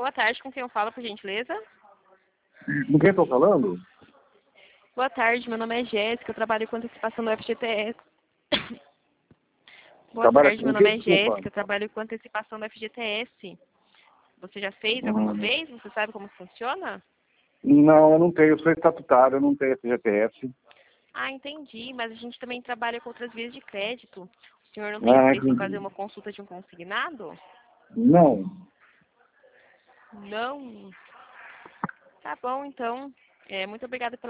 Boa tarde, com quem eu falo, por gentileza? Com quem estou falando? Boa tarde, meu nome é Jéssica, eu trabalho com antecipação do FGTS. Boa Trabalha tarde, com meu o quê? nome é Desculpa. Jéssica, eu trabalho com antecipação do FGTS. Você já fez alguma Hum, vez? Você sabe como funciona? Não, eu não tenho. Eu sou estatutário, eu não tenho FGTS. Ah, entendi, mas a gente também trabalha com outras vias de crédito. O senhor não tem Ah, interesse em fazer entendi. uma consulta de um consignado? Não. Não. Tá bom, então. Muito obrigada pela